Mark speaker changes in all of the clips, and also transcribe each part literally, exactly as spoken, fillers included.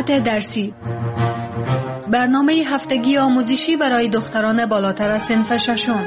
Speaker 1: ساعت درسی، برنامه هفتگی آموزشی برای دختران بالاتر از صنف ششم.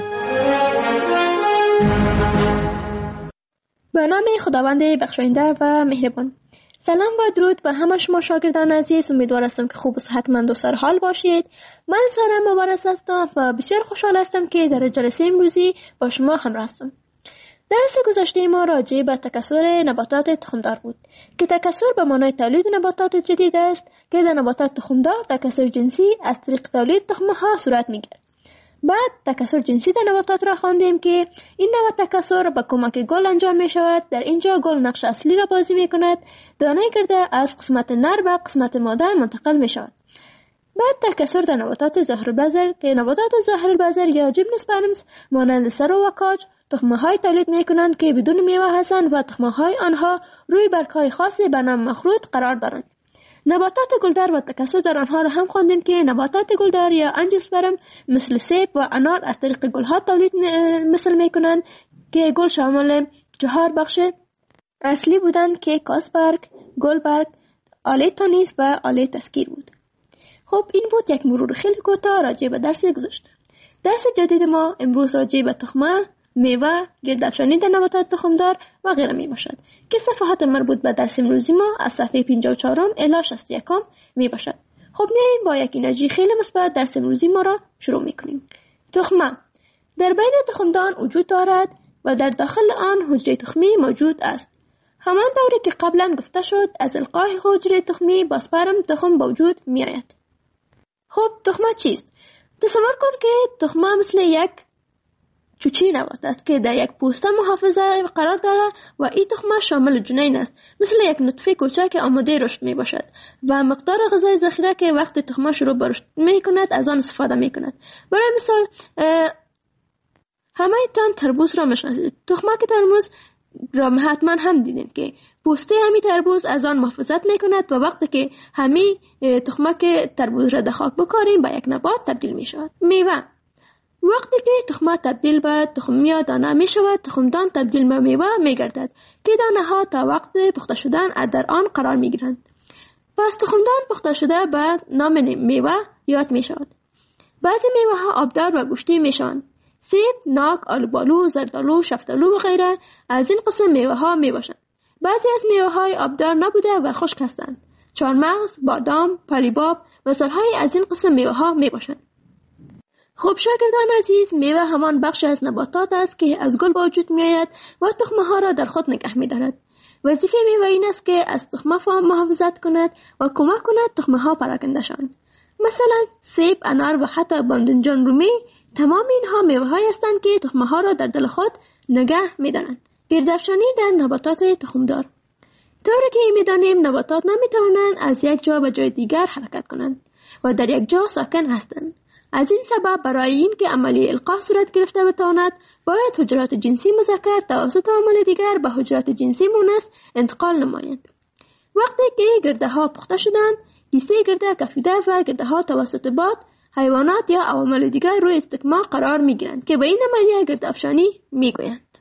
Speaker 2: به نام خداوند بخشاینده و مهربان. سلام و درود به همه شما شاگردان عزیز. امیدوار هستم که خوب و صحتمند و سرحال باشید. من سارا مبارز هستم و بسیار خوشحال هستم که در جلسه امروزی با شما همراه هستم. درس گذشته ما راجع به تکثر نباتات تخمدار بود که تکثر به معنای تولید نباتات جدید است که در نباتات تخمدار تکثر جنسی از طریق تولید تخمها صورت میگیرد. بعد تکثر جنسی در نباتات را خواندیم که این نوع تکثر با کمک گل انجام می شود. در اینجا گل نقش اصلی را بازی می کند. دانه گرده از قسمت نر به قسمت ماده منتقل می شود. بعد تکثر در نباتات ظاهرالبذر که نباتات ظاهرالبذر یا جیمنوسپرمز مانند سرو و کاج تخمه‌های تولید می کنند که بدون میوه هستند و تخمه‌های آنها روی برگ‌های خاصی به نام مخروط قرار دارند. نباتات گلدار و تکثر در آنها را هم خواندیم که نباتات گلدار یا انژیوسپرم مثل سیب و انار از طریق گلها تولید مثل می کنند که گل شامل چهار بخش اصلی بودند که کاسبرگ، گلبرگ، آله تانیس و آله تسکیر بود. خب این بود یک مرور خیلی کوتاه راجع به درس گذشته. درس جدید ما امروز راجع به تخمه، میوه، گردافشانی در نباتات تخمدار و غیره می باشد که صفحات مربوط به درس امروزی ما از صفحه پنجاه و چهار الی شصت و یک می باشد. خب میاییم با یک انرژی خیلی مثبت درس امروزی ما را شروع می کنیم. تخمه در بین تخمدان وجود دارد و در داخل آن حجره تخمی موجود است. همان دوری که قبلا گفته شد از القای حجره تخمی با سپرم تخم به وجود می آید. خب تخمه چیست؟ تصور کن که تخمه مثل یک چوچی نبات است که در یک پوسته محافظه قرار دارد و این تخمه شامل جنین است، مثل یک نطفه کوچک که آماده رشد می باشد و مقدار غذای ذخیره که وقتی تخمه شروع به رشد می کند از آن استفاده می کند. برای مثال همه تان تربوز را میشناسید. تخمه که تربوز را حتما هم دیدین که پوسته همی تربوز از آن محافظت می کند و وقتی که همی تخمه که تربوز را در خاک بکاریم به یک نبات تبدیل می شود. میوه وقتی که تخمه تبدیل به تخم یا دانه می شود، تخمدان تبدیل به میوه می گردد که دانه ها تا وقت پخته شدن در آن قرار می گیرند. پس تخمدان پخته شده به نام میوه یاد می شود. بعضی میوه ها آبدار و گوشتی می شوند. سیب، ناک، آلوبالو، زردالو، شفتالو و غیره از این قسم میوه ها می باشند. بعضی از میوه های آبدار نبوده و خشک هستند. چهارمغز، بادام، پالیباب مثال های از این قسم میوه ها می باشند. خب شاگردان عزیز، میوه همان بخش از نباتات است که از گل به وجود می آید و تخمه ها را در خود نگه می دارد. وظیفه میوه این است که از تخمه محافظت کند و کمک کند تخمه ها پراکنده شوند. مثلا سیب، انار و حتی بادمجان رومی تمام اینها میوه های هستند که تخمه ها را در دل خود نگه می دارند. گردافشانی در نباتات تخمدار. طوری که می دانیم نباتات نمی توانند از یک جا به جای دیگر حرکت کنند و در یک جا ساکن هستند. از این سبب برای این که عملیه القاح صورت گرفته بتواند باید حجرات جنسی مذکر توسط عامل دیگر به حجرات جنسی مؤنث انتقال نمایند. وقتی که گرده ها پخته شدند، کیسه گرده کفیده و گرده ها توسط باد، حیوانات یا عوامل دیگر روی استکمال قرار می گیرند که به این عملیه گردافشانی می گویند.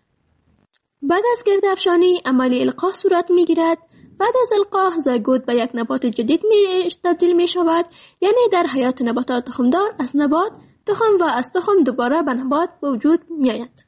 Speaker 2: بعد از گردافشانی عملیه القاح صورت می گیرد. بعد از القاح زایگوت به یک نبات جدید می تبدیل می شود، یعنی در حیات نباتات تخمدار از نبات تخم و از تخم دوباره به نبات به وجود می آید.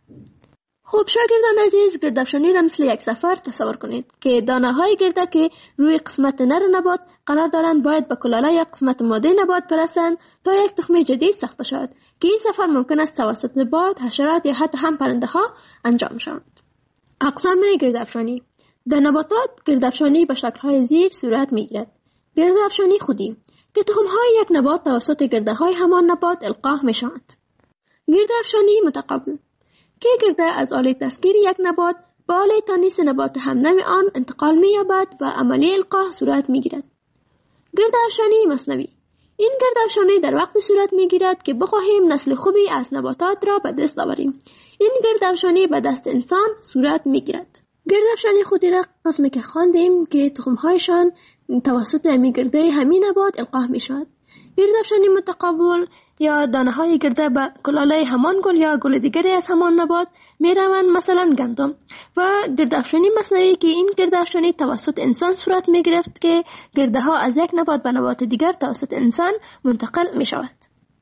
Speaker 2: خوب شاگردان عزیز، گردافشانی را مثل یک سفر تصور کنید که دانه های گرده که روی قسمت نر نبات قرار دارند باید به کلاله یک قسمت ماده نبات برسند تا یک تخم جدید ساخته شود که این سفر ممکن است توسط باد، حشرات یا حتی هم پرنده ها انجام شود. اقسام گردافشانی در نباتات گردافشانی به شکل‌های زیر صورت می‌گیرد. گردافشانی خودی که تخم‌های یک نبات توسط گرده‌های همان نبات القاح می‌شوند. گردافشانی متقابل که گرده از آله تسکیر یک نبات به آله تانیس نبات همنوع آن انتقال می‌یابد و عملیه القاح صورت می‌گیرد. گردافشانی مثنوی این گردافشانی در وقت صورت می‌گیرد که بخواهیم نسل خوبی از نباتات را به دست آوریم. این گردافشانی به دست انسان صورت می‌گیرد. گردافشانی خودی را قسمی که خواندیم که تخمهایشان توسط همی گرده همین نبات القاح می شود. گردافشانی متقابل یا دانه های گرده به کلاله همان گل یا گل دیگری از همان نبات می روند، مثلا گندم. و گردافشانی مصنوعی که این گردافشانی توسط انسان صورت می گرفت که گرده ها از یک نبات به نبات دیگر توسط انسان منتقل می شود.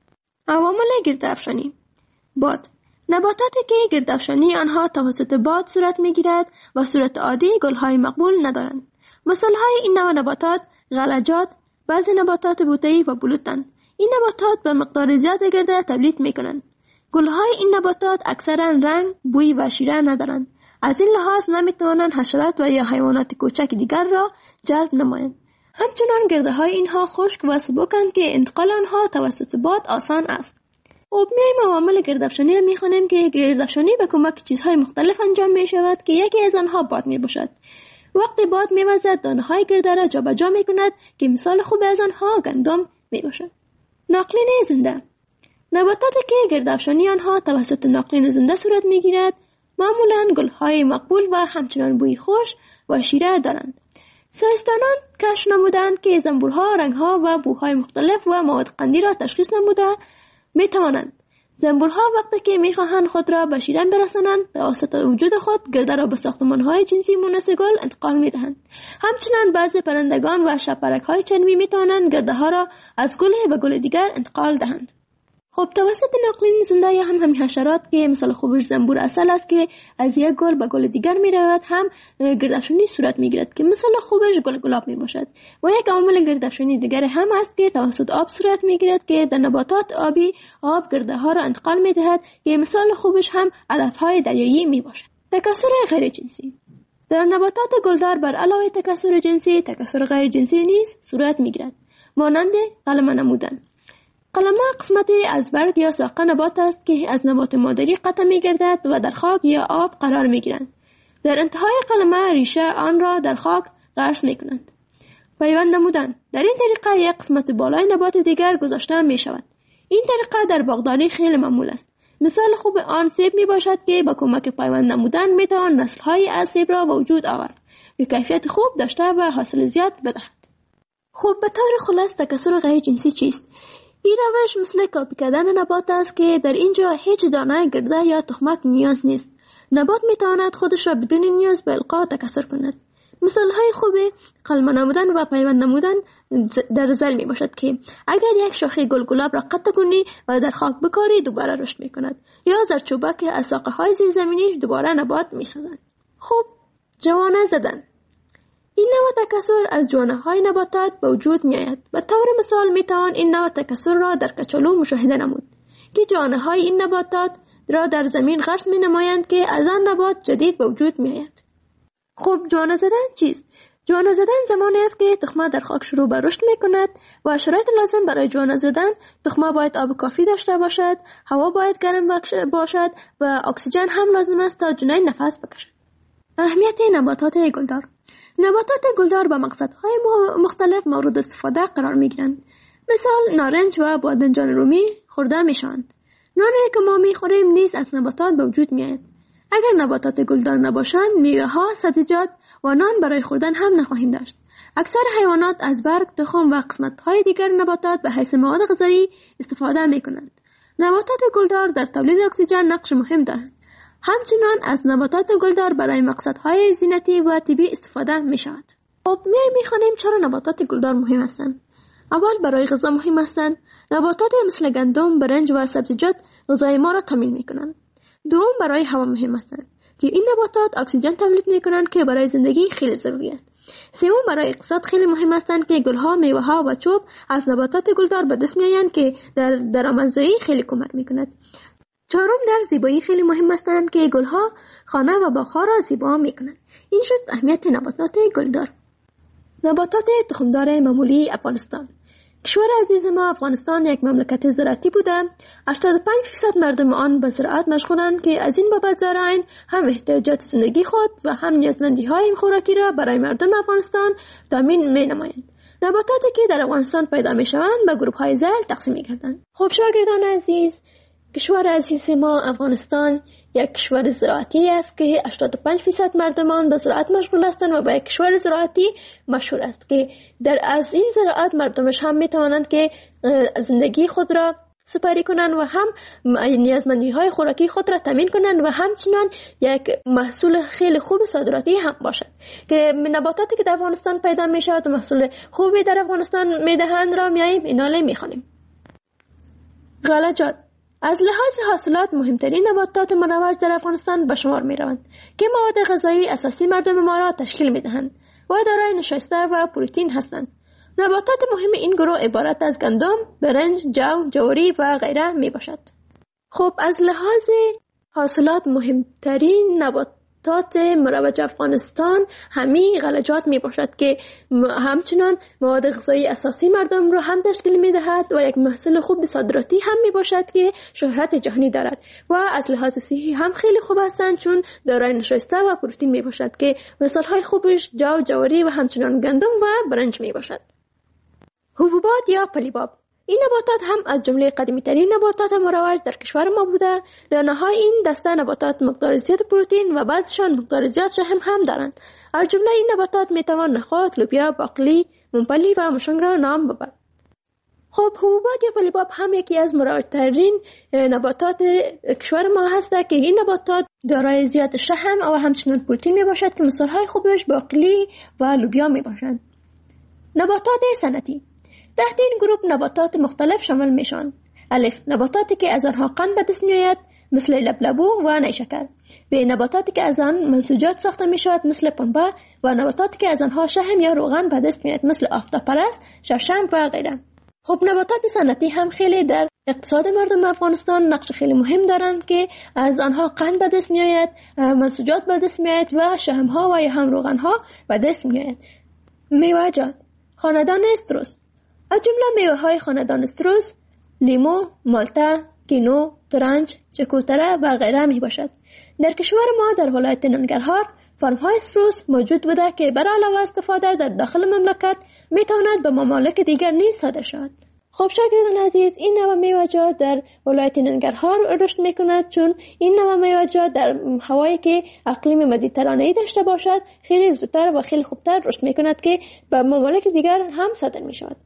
Speaker 2: عوامل گردافشانی: باد. نباتاتی که گردافشانی آنها توسط باد صورت می گیرد و صورت عادی گل های مقبول ندارند. مثال های این نوع نباتات غلجات، بعضی نباتات بوته‌ای و بلوطند. این نباتات به مقدار زیاد گرده تولید می کنند. گل های این نباتات اکثرا رنگ، بوی و شیره ندارند. از این لحاظ نمی توانند حشرات و یا حیوانات کوچک دیگر را جلب نمایند. همچنان گرده های اینها خشک و سبکند که انتقال آنها توسط باد آسان است. خب میایم عوامل گردافشانی را میخوانیم که گردافشانی به کمک چیزهای مختلف انجام می شود که یکی از آنها باد می باشد. وقتی باد می وزد دانه های گرده را جابجا می کند که مثال خوب از آنها گندم می باشد. ناقلین زنده. نباتاتی که گردافشانی آنها توسط ناقلین زنده صورت می گیرد معمولا گل های مقبول و همچنان بوی خوش و شیره دارند. ساینسدانان کشف نمودند که زنبورها رنگها و بوهای مختلف و مواد قندی را تشخیص نموده می توانند. زنبورها وقتی که می خواهند خود را به شیرین برسانند توسط وجود خود گرده را به ساختمان‌های جنسی مونس گل انتقال می دهند. همچنین بعضی پرندگان و شب‌پرک‌های چنوی می توانند گرده ها را از گل به گل دیگر انتقال دهند. خب توسط ناقلین زنده یا هم همین حشرات که مثال خوبش زنبور اصل است که از یک گل به گل دیگر می رود هم گردافشانی صورت می گیرد که مثال خوبش گل گلاب می باشد. و یک عامل گردافشانی دیگر هم است که توسط آب صورت می گیرد که در نباتات آبی آب گرده ها را انتقال می دهد که مثال خوبش هم علف های دریایی می باشد. تکثر غیر جنسی. در نباتات گلدار بر علاوه تکثر جنسی تکثر غیر جنسی نیز صورت می گیرد، مانند قلمه نمودن. قلمه قسمتی از برگ یا ساق نبات است که از نبات مادری قطع می گردد و در خاک یا آب قرار می گیرند. در انتهای قلمه ریشه آن را در خاک غرس می کنند. پیوند نمودن. در این طریقه یک قسمت بالای نبات دیگر گذاشته می شود. این طریقه در باغداری خیلی معمول است. مثال خوب آن سیب می باشد که با کمک پیوند نمودن می توان نسل های از سیب را به وجود آورد که کیفیت خوب داشته و حاصل زیاد بدهد. خوب به طور خلاص تکثر غیر جنسی چیست؟ این روش مثل کاپی کردن نبات است که در اینجا هیچ دانه گرده یا تخمک نیاز نیست. نبات می تواند خودش را بدون نیاز به القا تکثر کند. مثال های خوب قلمه نمودن و پیوند نمودن در زل می باشد که اگر یک شاخه گل گلاب را قطع کنی و در خاک بکاری دوباره رشد می کند، یا زرچوبه که از ساقه های زیرزمینیش دوباره نبات می سازد. خوب جوانه زدن. این نوع تکثر از جوانه های نباتات به وجود می آید. به طور مثال می توان این نوع تکثر را در کچالو مشاهده نمود که جوانه های این نباتات را در زمین غرس می نمایند که از آن نبات جدید به وجود می آید. خب جوانه زدن چیست؟ جوانه زدن زمانی است که تخمه در خاک شروع به رشد می کند و شرایط لازم برای جوانه زدن تخمه باید آب کافی داشته باشد، هوا باید گرم باشد و اکسیژن هم لازم است تا جنین نفس بکشد. اهمیت نباتات گلدار. نباتات گلدار با مقصدهای مختلف مورد استفاده قرار می گیرند. مثال نارنج و بادنجان رومی خورده می شوند. نانی که ما می خوریم نیز از نباتات به وجود می آید. اگر نباتات گلدار نباشند میوه ها، سبزیجات و نان برای خوردن هم نخواهیم داشت. اکثر حیوانات از برگ، تخم و قسمت های دیگر نباتات به حیث مواد غذایی استفاده می کنند. نباتات گلدار در تولید اکسیژن نقش مهم دارند. همچنان از نباتات گلدار برای مقصدهای زینتی و طبی استفاده می شود. خب می میخوانیم چرا نباتات گلدار مهم هستند. اول برای غذا مهم هستند. نباتات مثل گندم، برنج و سبزیجات غذای ما را تامین می کنند. دوم برای هوا مهم هستند که این نباتات اکسیژن تولید می کنند که برای زندگی خیلی ضروری است. سوم برای اقتصاد خیلی مهم هستند که گلها، میوه ها و چوب از نباتات گلدار به دست می آیند که در درآمدزایی خیلی کمک می کند. چهارم در زیبایی خیلی مهم هستند که گلها خانه و باغ‌ها را زیبا می کنند. این شد اهمیت نباتات گلدار. نباتات تخمدار معمولی افغانستان. کشور عزیز ما افغانستان یک مملکت زراعتی بوده. هشتاد و پنج درصد مردم آن به زراعت مشغولند که از این بابت زارعین هم احتیاجات زندگی خود و هم نیازمندی های خوراکی را برای مردم افغانستان تامین می نمایند. نباتاتی که در افغانستان پیدا می شوند به گروه های ذیل تقسیم می گردند. خب شاگردان عزیز، کشور عزیز ما افغانستان یک کشور زراعتی است که هشتاد و پنج درصد مردمان به زراعت مشغول هستند و به یک کشور زراعتی مشهور است که در از این زراعت مردمش هم می توانند که زندگی خود را سپری کنند و هم نیازمندی های خوراکی خود را تامین کنند و همچنان یک محصول خیلی خوب صادراتی هم باشد که نباتاتی که در افغانستان پیدا می شود و محصول خوبی در افغانستان می دهند را میاییم ایناله می خوانیم. غلجات از لحاظ حاصلات مهمترین نباتات مروج در افغانستان به شمار می روند که مواد غذایی اساسی مردم ما را تشکیل می دهند و دارای نشایسته و پروتئین هستند. نباتات مهم این گروه عبارت از گندم، برنج، جو، جواری و غیره می باشد. خب از لحاظ حاصلات مهمترین نباتات مروج افغانستان همین غلجات می باشد که همچنان مواد غذایی اساسی مردم را هم تشکیل می دهد و یک محصول خوب صادراتی هم می باشد که شهرت جهانی دارد و از لحاظ صحی هم خیلی خوب هستند چون دارای نشایسته و پروتئین می باشد که مثال های خوبش جو، جواری و همچنان گندم و برنج می باشد. حبوبات یا پلیباب این نباتات هم از جمله قدیمی ترین نباتات مروج در کشور ما بوده. دانه‌های این دسته نباتات مقدار زیاد پروتئین و بعضشان مقدار زیاد شحم هم دارند. از جمله این نباتات میتوان نخود، لوبیا، باقلی، ممپلی و مشنگ را نام ببرد. خب حبوبات یا پلیباب هم یکی از مروج ترین نباتات کشور ما هسته که این نباتات دارای زیاد شحم و همچنان پروتئین می باشد که مثالهای خوبش باقلی و لوبیا می باشند. نباتات صنعتی تحت این گروه نباتات مختلف شامل میشوند. الف نباتاتی که از آنها قند به دست میآید مثل لبلبو و نیشکر. به نباتاتی که از آن منسوجات ساخته میشود مثل پنبه و نباتاتی که از آنها شحم یا روغن به دست میآید مثل آفتابپرست، شړشم و غیره. خب نباتات صنعتی هم خیلی در اقتصاد مردم افغانستان نقش خیلی مهم دارند که از آنها قند به دست میآید، منسوجات به دست میآید و شحم ها و یا هم روغن ها به دست میآید. میوه‌جات خاندان استروس از جمله میوه های خاندان استروس لیمو، مالتا، کینو، ترنج، چکوتره و غیره می باشد. در کشور ما در ولایت ننگرهار فرم های استروس موجود بوده که برای علاوه استفاده در داخل مملکت می تواند به ممالک دیگر نیز صادر شود. خب شاگردان عزیز این نوع میوه‌جات در ولایت ننگرهار رشد می کند چون این نوع میوه‌جات در هوایی که اقلیم مدیترانه‌ای داشته باشد خیلی زودتر و خیلی خوبتر رشد می کند که به ممالک دیگر هم صادر می شود.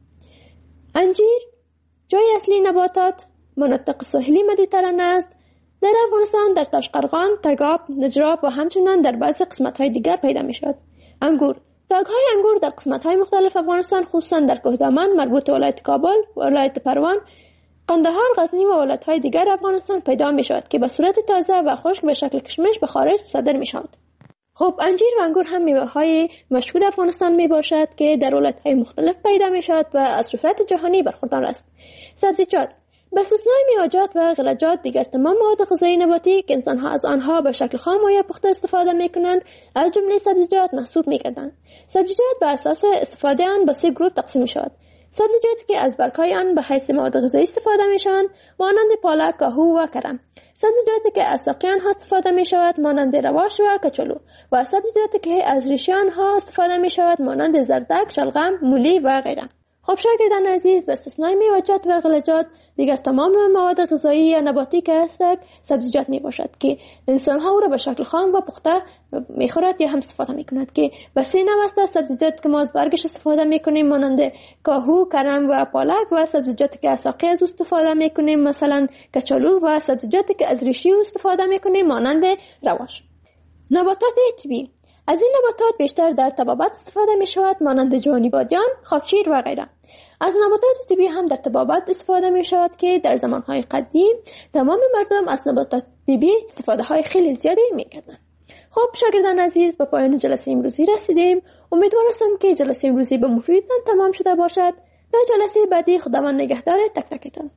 Speaker 2: انجیر جای اصلی نباتات مناطق ساحلی مدیترانه است. در افغانستان در تاشقرغان، تگاب، نجراب و همچنان در بعضی قسمت‌های دیگر پیدا می‌شود. انگور تاگ‌های انگور در قسمت‌های مختلف افغانستان خصوصا در کوهدامن مربوط ولایت کابل، ولایت پروان، قندهار، غزنی و ولایت‌های دیگر افغانستان پیدا می‌شود که به صورت تازه و خشک به شکل کشمش به خارج صادر می‌شود. خب انجیر و انگور هم میوه‌های مشهور افغانستان می باشد که در ولایت‌های مختلف پیدا می شود و از شهرت جهانی برخوردار است. سبزیجات به استثنای میوه‌جات و غلجات دیگر تمام مواد غذایی نباتی که انسان‌ها از آنها به شکل خام و یا پخته استفاده می کنند از جمله سبزیجات محسوب می گردند. سبزیجات به اساس استفاده آن به سه گروه تقسیم می شود. سبزیجاتی که از برگ‌های آن به حیث مواد غذایی استفاده می شوند مانند پالک، کاهو و کرم. سبزیجاتی که از ساقه آنها استفاده می شود مانند رواش و کچلو و سبزیجاتی که از ریشه آنها استفاده می شود مانند زردک، شلغم، مولی و غیره. خب شاگردان عزیز به استثنای میوه‌جات و غلجات دیگر تمام نوع مواد غذایی یا نباتی که هستند سبزیجات می باشد که انسان ها او را به شکل خام و پخته می خورد یا هم استفاده می کند که به سه نوع است. سبزیجات که ما از برگش استفاده می کنیم مانند کاهو، کرم و پالک و سبزیجاتی که از ساقه از استفاده می کنیم مثلا کچالو و سبزیجاتی که از ریشه استفاده می کنیم مانند رواش. نباتات طبیعی از این نباتات بیشتر در طبابت استفاده می شود مانند جوانی بادیان، خاکشیر و غیره. از نباتات طبیعی هم در طبابت استفاده می شود که در زمانهای قدیم تمام مردم از نباتات طبیعی استفاده های خیلی زیادی می کردند. خب شاگردان عزیز به پایان جلسه امروزی رسیدیم. امیدوار هستم که جلسه امروزی به مفیدتان تمام شده باشد. تا جلسه بعدی خداوند نگهدار تک تکتان.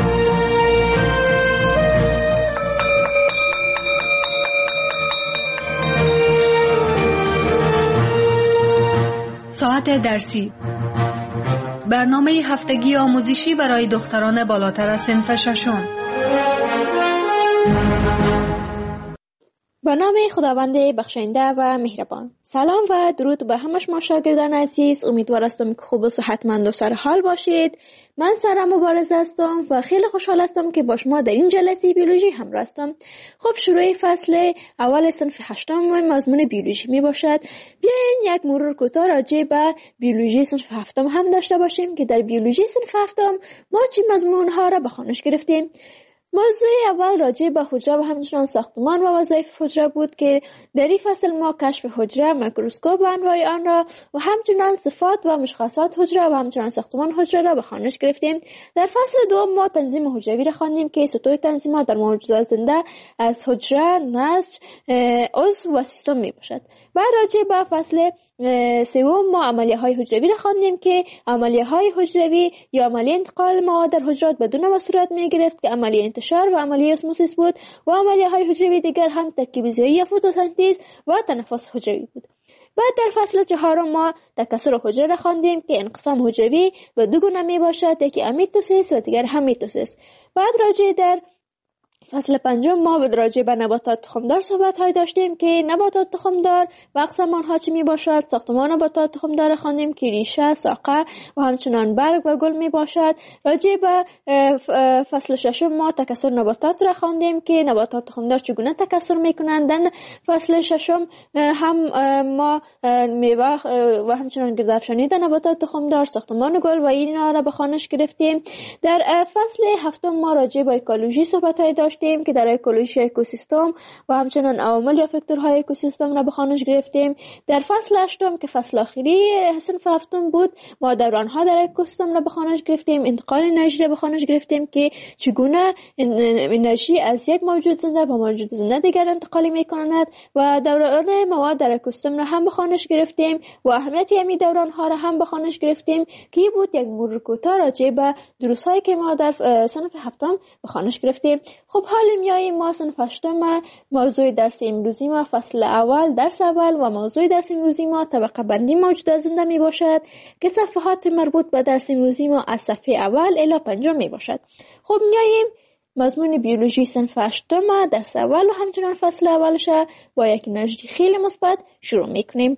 Speaker 1: ساعت درسی برنامه هفتگی آموزشی برای دختران بالاتر از صنف ششم.
Speaker 2: به نام خداوند بخشنده و مهربان. سلام و درود به همه شما شاگردان عزیز. امیدوار هستم که خوب و صحتمند و سر حال باشید. من سارا مبارز هستم و خیلی خوشحال هستم که با شما در این جلسه بیولوژی همراه هستم. خب شروع فصل اول صنف هشتم مضمون بیولوژی می باشد. بیاین یک مرور کوتاه راجع به بیولوژی صنف هفتم هم داشته باشیم که در بیولوژی صنف هفتم ما چه مضمون ها را به خوانش گرفتیم. موضوع اول راجع به حجره و همچنان ساختمان و وظایف حجره بود که در این فصل ما کشف حجره، میکروسکوپ و انواع آن را و همچنان صفات و مشخصات حجره و همچنان ساختمان حجره را به خوانش گرفتیم. در فصل دوم ما تنظیم حجروی را خواندیم که سطوح تنظیمات در موجودات زنده از حجره، نسج، عضو و سیستم می باشد. بعد راجع به فصل سوم ما عملیه های حجروی را خواندیم که عملیه های حجروی یا عملیه انتقال مواد در حجرات به دو نوع صورت می گرفت که عملیه انتشار و عملیه اسموسیس بود و عملیه های حجروی دیگر هم ترکیب ضیایی یا فتوسنتز و تنفس حجروی بود. بعد در فصل چهارم ما تکثر حجره را خواندیم که انقسام حجروی به دو گونه می باشد، یکی امیتوسیس و دیگر هم میتوسیس. بعد راجع در فصل پنجم ما به راجع به نباتات تخمدار صحبت های داشتیم که نباتات تخمدار و اقسام آنها چه می باشد. ساختمان نباتات تخمدار خواندیم که ریشه، ساقه و همچنان برگ و گل می باشد. راجع به فصل ششم ما تکثر نباتات را خواندیم که نباتات تخمدار چگونه تکثر می کنند. در فصل ششم هم ما میوه و همچنان گردافشانی در نباتات تخمدار، ساختمان گل و اینا را به خوانش گرفتیم. در فصل هفتم ما راجع به اکولوژی صحبت های داشتیم که در اکولوژی اکوسیستم و همچنان عوامل یا فاکتورهای اکوسیستم را به خوانش گرفتیم. در فصل هشتم که فصل آخری صنف هفتم بود ما دورانها در اکوسیستم را به خوانش گرفتیم، انتقال انرژی را به خوانش گرفتیم که چگونه انرژی از یک موجود زنده به موجود زنده دیگر انتقال می‌کند و دوران مواد در اکوسیستم را هم به خوانش گرفتیم و اهمیت همین دورانها را هم به خوانش گرفتیم که بود یک مرور کوتاه راجع به دروس‌هایی که ما در صنف هفتم به خوانش گرفتیم. خب حال میاییم ما صنف هشتم موضوع درس امروزی ما فصل اول درس اول و موضوع درس امروزی ما طبقه بندی موجودات زنده می باشد که صفحات مربوط به درس امروزی ما از صفحه اول الی پنجم می باشد. خب میاییم مضمون بیولوژی صنف هشتم درس اول و همچنان فصل اولش با یک انرژی خیلی مثبت شروع میکنیم.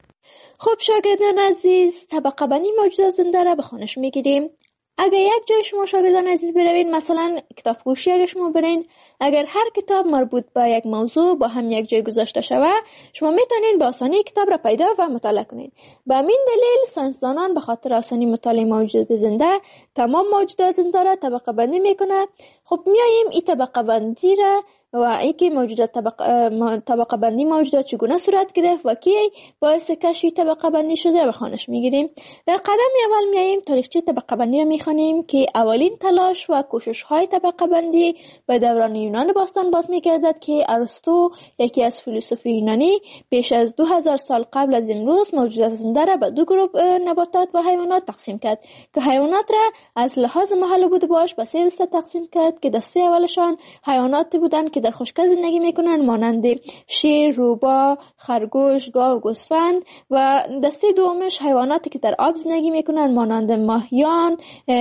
Speaker 2: خب شاگردان عزیز طبقه بندی موجودات زنده را به خوانش میگیریم. اگر یک جای شما شاگردان عزیز بروین، مثلا کتاب فروشی اگر شما برین، اگر هر کتاب مربوط به یک موضوع با هم یک جای گذاشته شوه شما میتونین به آسانی کتاب را پیدا و مطالعه کنین. به همین دلیل ساینسدانان به خاطر آسانی مطالعه موجودات زنده تمام موجودات زنده را طبقه بندی میکنه. خب میاییم این طبقه بندی را و اینکه موجودات طبقه طبقه بندی موجودات چگونه صورت گرفت و کی باعث کشف طبقه بندی شده به خوانش میگیریم. در قدم اول میاییم تاریخچه طبقه بندی را میخوانیم که اولین تلاش و کوشش های طبقه بندی به دوران یونان باستان باز میگردد که ارسطو یکی از فیلسوفان یونانی بیش از دو هزار سال قبل از امروز موجودات زنده را به دو گروه نباتات و حیوانات تقسیم کرد که حیوانات را از لحاظ محل بود باش به سه دسته تقسیم کرد که دسته اولشان حیواناتی بودند که در خشکی زندگی میکنند مانند شیر، روباه، خرگوش، گاو، گوسفند و دسته دومش حیواناتی که در آب زندگی میکنند مانند ماهیان،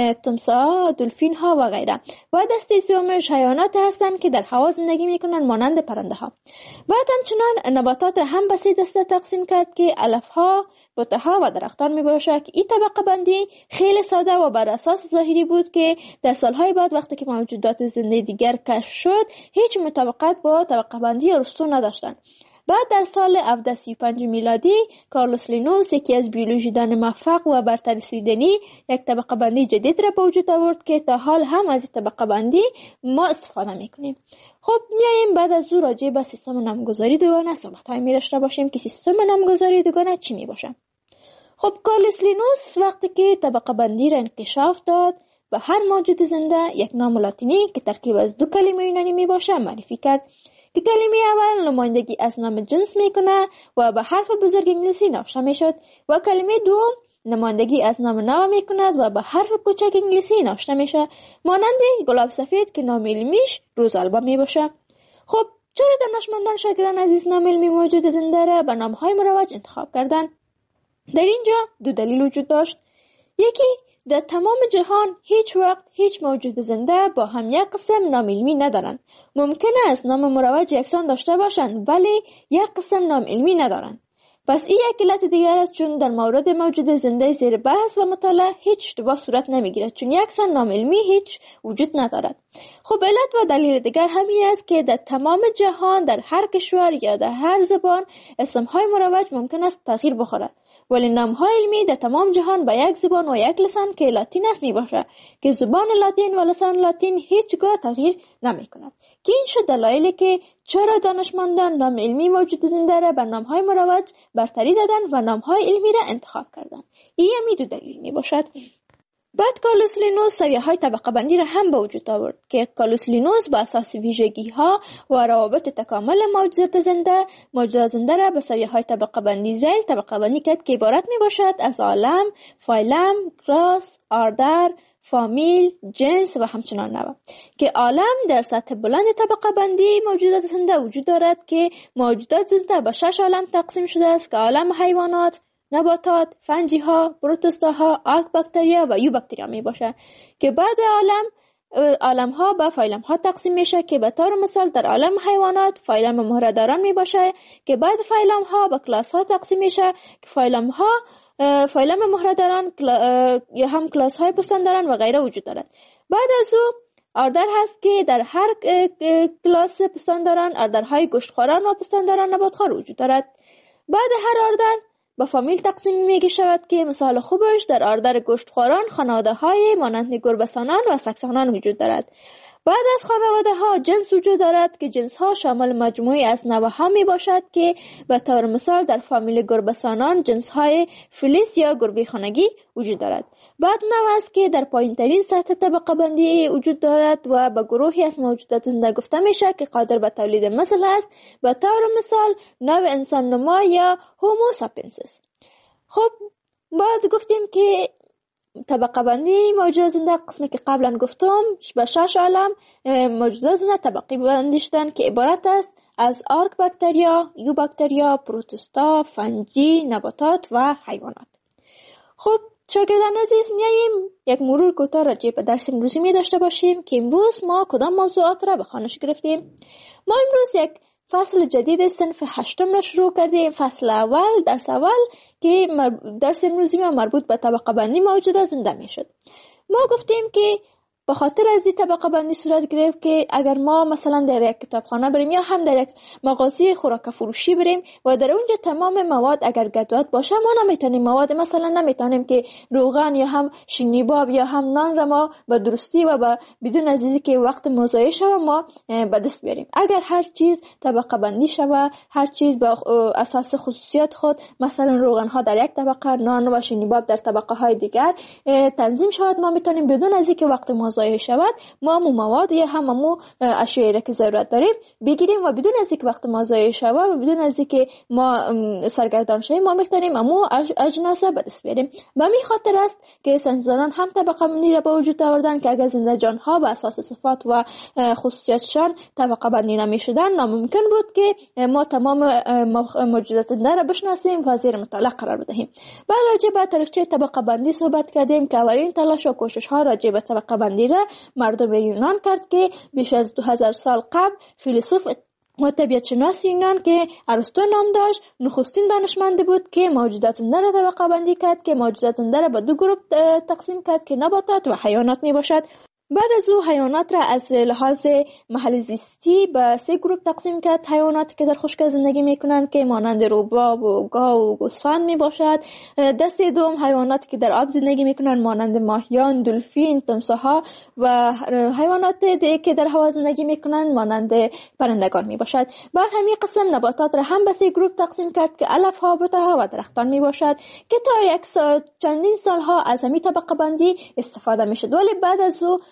Speaker 2: تمساح، دلفین ها و غیره و دسته سومش حیواناتی هستند که در هوا زندگی میکنند مانند پرنده ها. بعد همچنان نباتات را هم به سه دسته تقسیم کرد که علف ها، بوته ها و درختان می باشد. این طبقه بندی خیلی ساده و بر اساس ظاهری بود که در سالهای بعد وقتی که موجودات زنده دیگر کشف شد هیچ مطابقت با طبقه بندی ارسطو نداشتند. بعد در سال هفتصد و سی و پنج میلادی کارلوس لینوس یکی از بیولوژیدان موفق و برتر سویدنی یک طبقه بندی جدید را به وجود آورد که تا حال هم از این طبقه بندی ما استفاده میکنیم. خب میایم بعد از او راجع به سیستم نامگذاری دوگانه صحبت های می داشته باشیم که سیستم نامگذاری دوگانه چی می باشه. خب کارلوس لینوس وقتی که طبقه بندی را انکشاف داد به هر موجود زنده یک نام لاتینی که ترکیب از دو کلمه یونانی می باشه معرفی کرد که کلمه اول نمایندگی از نام جنس میکنه و به حرف بزرگ انگلیسی نوشته میشد و کلمه دوم نمایندگی از نام نو میکند و به حرف کوچک انگلیسی نوشته میشه مانند گلاب سفید که نام علمیش روزالبا می باشه. خب چرا دانشمندان شاگردان عزیز نام علمی موجود زنده را به نامهای مروج انتخاب کردن؟ در اینجا دو دلیل وجود داشت. یکی در تمام جهان هیچ وقت هیچ موجود زنده با هم یک قسم نام علمی ندارند. ممکن است نام مروج یکسان داشته باشند ولی یک قسم نام علمی ندارند. پس این یک علت دیگر است، چون در مورد موجود زنده زیر بحث و مطالعه هیچ اشتباه صورت نمیگیرد، چون یکسان نام علمی هیچ وجود ندارد. خب علت و دلیل دیگر همین است که در تمام جهان در هر کشور یا در هر زبان اسمهای مروج ممکن است تغییر بخورد، ولی نامهای علمی در تمام جهان با یک زبان و یک لسان که لاتین است می باشد که زبان لاتین و لسان لاتین هیچگاه تغییر نمی کند. که این شد دلایلی که چرا دانشمندان نام علمی موجود زنده را بر نامهای مروج برتری دادند و نامهای علمی را انتخاب کردند. این همی دو دلیل می باشد. بعد کارلوس لینوس سویه‌های طبقه بندی را هم به وجود آورد که کارلوس لینوس با اساس ویژگی‌ها و روابط تکامل موجودات زنده موجودات زنده را به سویه‌های طبقه بندی ذیل طبقه بندی کرد که عبارت میباشد از عالم، فایلم، کلاس، آردر، فامیل، جنس و همچنان نوع. که عالم در سطح بلند طبقه بندی موجودات زنده وجود دارد که موجودات زنده به شش عالم تقسیم شده است که عالم حیوانات، نباتات، فنجی‌ها، پروتوستاها، آرک باکتریا و یو باکتریا می باشه که بعد عالم عالم ها به فایلم ها تقسیم میشه که به طور مثال در عالم حیوانات فایلم مهره‌داران می باشه که بعد فایلم ها به کلاس ها تقسیم میشه که فایلم ها فایلم مهره‌داران یا هم کلاس های پستانداران و غیره وجود دارد. بعد از او آردر هست که در هر کلاس پستانداران آردرهای گوشتخواران و پستانداران نباتخوار وجود دارد. بعد هر آردر با فامیل تقسیم میگه شود که مثال خوبش در آردر گوشتخواران خانواده های مانند گربه‌سانان و سگسانان وجود دارد. بعد از خانواده ها جنس وجود دارد که جنس ها شامل مجموعی از نوع ها می باشد که به طور مثال در فامیل گربه‌سانان جنس های فلیس یا گربه خانگی وجود دارد. بعد نوع است که در پایین ترین سطح طبقه بندی وجود دارد و به گروهی از موجودات زنده گفته میشه که قادر به تولید مثل است، به طور مثال نوع انسان نما یا هومو ساپینسیس. خب بعد گفتیم که طبقه بندی موجودات زنده قسمی که قبلا گفتم به شش عالم موجودات زنده طبقه بندی شدن که عبارت است از آرک باکتریا، یو باکتریا، پروتوستا، فنجی، نباتات و حیوانات. خب شاگردان عزیز، میاییم یک مرور کوتاه راجع به درس امروزی می داشته باشیم که امروز ما کدام موضوعات را به خوانش گرفتیم. ما امروز یک فصل جدید صنف هشتم را شروع کردیم. فصل اول، درس اول که درس امروزی ما مربوط به طبقه بندی موجودات زنده می شد. ما گفتیم که به خاطر از این طبقه بندی صورت گرفت که اگر ما مثلا در یک کتابخانه بریم یا هم در یک مغازه خوراک فروشی بریم و در اونجا تمام مواد اگر گدوت باشه، ما نمیتونیم مواد مثلا نمیتونیم که روغن یا هم شینیباب یا هم نان را ما به درستی و به بدون از اینکه که وقت مضایع شوه ما به دست بیاریم. اگر هر چیز طبقه بندی شوه، هر چیز به اساس خصوصیات خود، مثلا روغن ها در یک طبقه، نان و شینیباب در طبقه های دیگر تنظیم شود، ما میتونیم بدون از اینکه وقت مضایع شود ما مو مواد یا هم مو اشیایی را که ضرورت داریم بگیریم و بدون از اینکه وقت ما ضایع شود و بدون از اینکه ما سرگردان شویم ما میتونیم مو اجناس به دست بیاریم. به همین خاطر است که ساینسدانان هم طبقه بندی را به وجود آوردن که اگر زنده جان ها به اساس صفات و خصوصیاتشان طبقه بندی نمیشدن، ناممکن بود که ما تمام موجودات زنده را بشناسیم و زیر مطالعه قرار بدهیم. بعد راجع به تاریخچه طبقه بندی صحبت کردیم که اولین تلاش و کوشش ها راجع به طبقه بندی را مردم یونان کرد که بیش از دو هزار سال قبل فیلسوف و طبیعت شناس یونان که ارسطو نام داشت نخستین دانشمند بود که موجودات زنده را طبقه بندی کرد که موجودات زنده را به دو گروه تقسیم کرد که نباتات و حیوانات می باشد. بعد از او حیوانات را از لحاظ محل زیستی به سه گروه تقسیم کرد. حیواناتی که در خشک زندگی میکنند که مانند روباب و گاو و گوسفند می باشد. دسته دوم حیواناتی که در آب زندگی میکنند مانند ماهیان، دلفین، تمساح‌ها و حیوانات دیگه که در هوا زندگی میکنند مانند پرندگان می باشد. بعد همین قسم نباتات را هم به سه گروه تقسیم کرد که علف ها، بوته و درختان می باشد که تا یک سال چندین سالها از همین طبقه بندی استفاده میشد. ولی بعد از او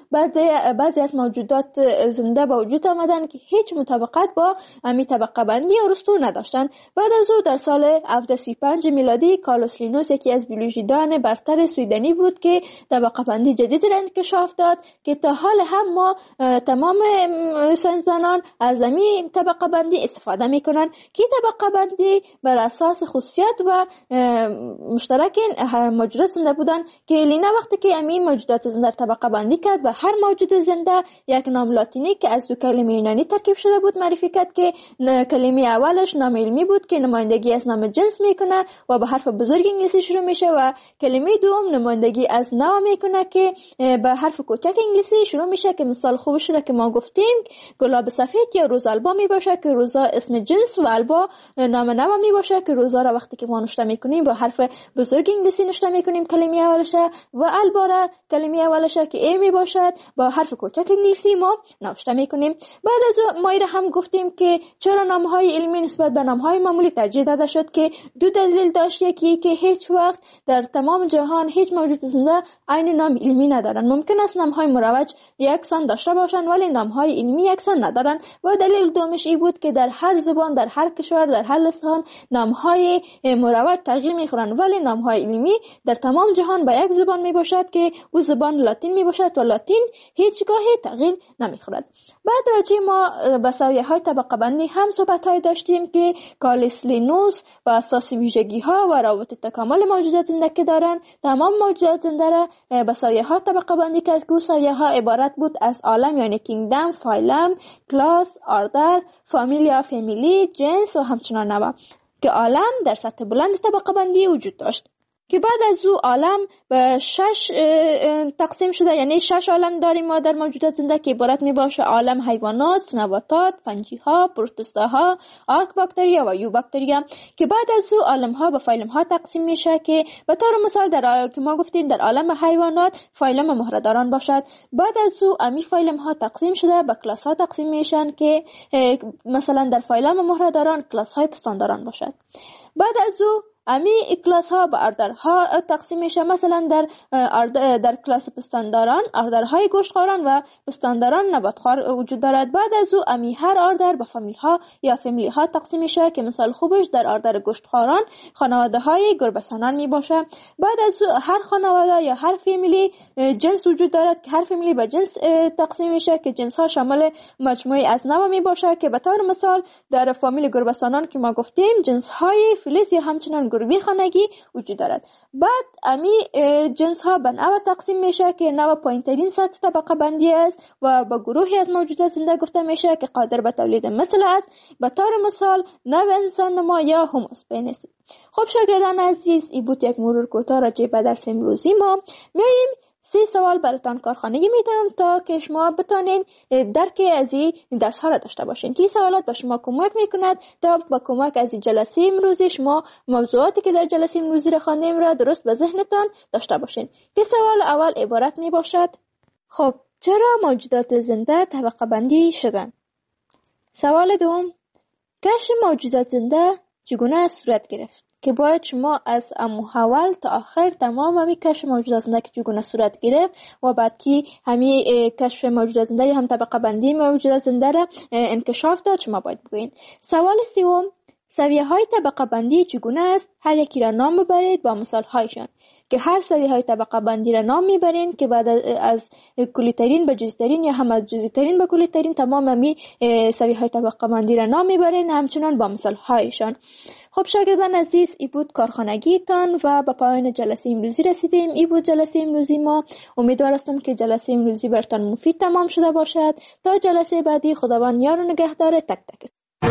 Speaker 2: بعضی بعضی از موجودات زنده به وجود آمدن که هیچ مطابقت با امی طبقه بندی ارسطو نداشتن. بعد از او در سال هفتصد و سی و پنج میلادی کارلوس لینوس یکی از بیولوژیدان برتر سویدنی بود که طبقه بندی جدیدی را انکشاف داد که تا حال هم ما تمام ساینسدانان از امی طبقه بندی استفاده میکنن که طبقه بندی بر اساس خصوصیات و مشترک موجودات زنده بودن که لینا وقتی که امی موجودات زنده طبقه بندی کرد و هر موجود زنده یک نام لاتینی که از دو کلمه یونانی ترکیب شده بود معرفی کرد که کلمه اولش نام علمی بود که نمایندگی از نام جنس میکنه و به حرف بزرگ انگلیسی شروع میشه و کلمه دوم نمایندگی از نام میکنه که به حرف کوچک انگلیسی شروع میشه که مثال خوبش را که ما گفتیم گلاب سفید یا روز البا میباشه که روزا اسم جنس و البا نام نام میباشه که روزا را وقتی که ما نوشته میکنیم با حرف بزرگ انگلیسی نوشته میکنیم کلمه اولشه و البا را کلمه اولشه که ای میباشد با حرف کوچک انگلیسی ما نوشته میکنیم. بعد از ما هم گفتیم که چرا نامهای علمی نسبت به نامهای معمولی ترجیح داده شد که دو دلیل داشت. یکی که هیچ وقت در تمام جهان هیچ موجود زنده عین نام علمی ندارن. ممکن است نامهای مروج یکسان داشته باشن ولی نامهای علمی یکسان ندارن. و دلیل دومش این بود که در هر زبان در هر کشور در هر لسان نامهای مروج تغییر میخورن ولی نامهای علمی در تمام جهان با یک زبان میباشد که او زبان لاتین میباشد و لاتین هیچگاهی تغییر نمیخورد. بعد راجع ما به سویه‌های طبقه بندی هم صحبت‌های داشتیم که کارلوس لینوس با اساس ویژگی‌ها و روابط تکامل موجودات زنده که دارن تمام موجودات زنده را به سویه‌ها طبقه بندی کرد که سویه‌ها عبارت بود از عالم یعنی کینگدم، فایلم، کلاس، آردر، فامیلیا، فامیلی، جنس و همچنان نوع که عالم در سطح بلند طبقه بندی وجود داشت که بعد از او عالم به شش تقسیم شده. یعنی شش عالم داریم ما در موجودات زنده که عبارت می باشه عالم حیوانات، نباتات، فنجی‌ها، پروتوزوها، آرک باکتریا و یو باکتریا که بعد از او عالم ها به فایلم ها تقسیم میشه که به طور مثال در که ما گفتیم در عالم حیوانات فایلم مهره‌داران باشد. بعد از او امی فایلم ها تقسیم شده به کلاس ها تقسیم میشن که مثلا در فایلم مهره‌داران کلاس های پستانداران باشد. بعد از او امی کلاس ها به اردرها تقسیم میشه. مثلا در در کلاس پستانداران اردرهای گوشتخواران و پستانداران نباتخوار وجود دارد. بعد از او امی هر اردر به فامیل ها یا فامیلی ها تقسیم میشه که مثال خوبش در اردر گوشتخواران خانواده های گربه‌سانان می باشه. بعد از او هر خانواده یا هر فامیلی جنس وجود دارد که هر فامیلی به جنس تقسیم میشه که جنس ها شامل مجموعه از نوع می باشه که به طور مثال در فامیل گربه‌سانان که ما گفتیم جنس های فلیس یا همچنان گربه خانگی وجود دارد. بعد امی جنس ها به نوع تقسیم میشه که نوع پایین‌ترین سطح طبقه بندی است و به گروهی از موجودات زنده گفته میشه که قادر به تولید مثل است. به طور مثال نوع انسان نما یا هوموسپینس. خب شاگردان عزیز این بود یک مرور کوتاه راجع به درس امروزی ما. میایم سه سوال براتان کارخانگی میدم تا که شما بتونین درک از این درس ها را داشته باشین که این سوالات به شما کمک میکند تا با کمک از این جلسه امروزی شما موضوعاتی که در جلسه امروزی را خواندیم را درست به ذهنتان داشته باشین. که سوال اول عبارت می باشد خب چرا موجودات زنده طبقه بندی شدن؟ سوال دوم کشف موجودات زنده چگونه صورت گرفت؟ که باید شما از اول تا آخر تمام همی کشف موجودات زنده که چگونه صورت گرفت و بعد که همی کشف موجودات زنده یا هم طبقه بندی موجودات زنده را انکشاف داد شما باید بگوین. سوال سوم سویه های طبقه بندی چگونه است؟ هر یکی را نام ببرید با مثال هایشان که هر سویه های طبقه بندی را نام میبرین که بعد از کلی ترین به جزئی ترین یا هم از جزئی ترین به کلی ترین تمام همی سویه های طبقه بندی را نام میبرین همچنان با مثال هایشان. خب شاگردان عزیز ای بود کارخانگی تان و به پایان جلسه امروزی رسیدیم. ای بود جلسه امروزی ما. امیدوار هستم که جلسه امروزی برتان مفید تمام شده باشد. تا جلسه بعدی خداوند یار و نگهدار تک تک.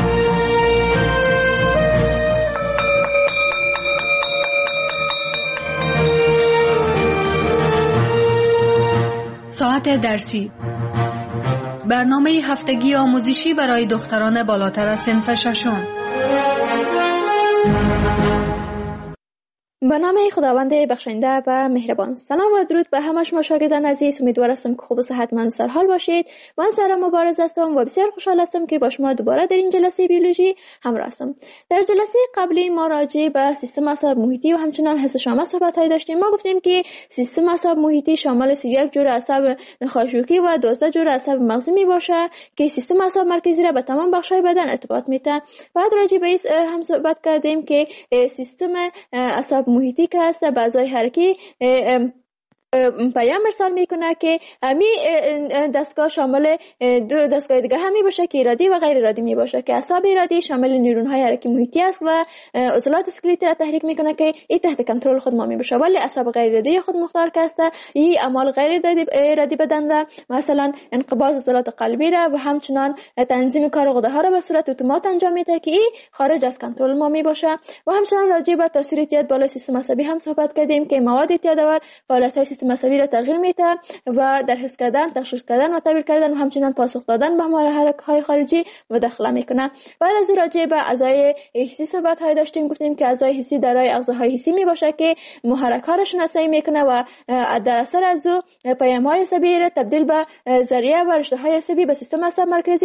Speaker 1: ساعت درسی برنامه هفتگی آموزشی برای دختران بالاتر از صنف ششم.
Speaker 2: به نام خداوند بخشنده و مهربان. سلام و درود به همه شما شاگردان عزیز. امیدوار هستم که خوب و صحتمند و سرحال باشید. من سارا مبارز هستم و بسیار خوشحال هستم که با شما دوباره در این جلسه بیولوژی همراه هستم. در جلسه قبلی ما راجع به سیستم اعصاب محیطی و همچنان حس شامل صحبت های داشتیم. ما گفتیم که سیستم اعصاب محیطی شامل سی و یک جور اعصاب نخاشوکی و دوازده جور اعصاب مغزی می باشه که سیستم اعصاب مرکزی را به تمام بخش‌های بدن ارتباط میده. بعد راجع به این هم صحبت کردیم که سیستم اعصاب محیطی که هست به اعضای حرکی پیام ارسال میکنه که همی دستگاه شامل دو دستگاه دیگه همی باشه که ارادی و غیر ارادی می باشه که اعصاب ارادی شامل نیورون های حرکی محیطی است و عضلات اسکلتی را تحریک میکنه که این تحت کنترل خود ما می باشه، ولی اعصاب غیر ارادی خود مختار که است این اعمال غیر ارادی بدن را مثلا انقباض عضلات قلبی را و همچنان تنظیم کار غده ها را به صورت اتومات انجام میده که این خارج از کنترل ما می باشه. و همچنان راجع به تاثیر اعتیاد بالای سیستم عصبی هم صحبت کردیم که مواد اعتیادآور فعالیت های سیستم عصبی را تغییر میده و در حس کردن، تشخیص کردن و تعبیر کردن و همچنان پاسخ دادن به محرک های خارجی مداخله میکنه. بعد از راجع به اعضای حسی صحبت های داشتیم. گفتیم که اعضای حسی دارای اغزاهای حسی می باشه که محرک ها را شناسایی میکنه و در اثر از او پیام های عصبی را تبدیل به ذریعه و رشته های عصبی به سیستم اعصاب مرکزی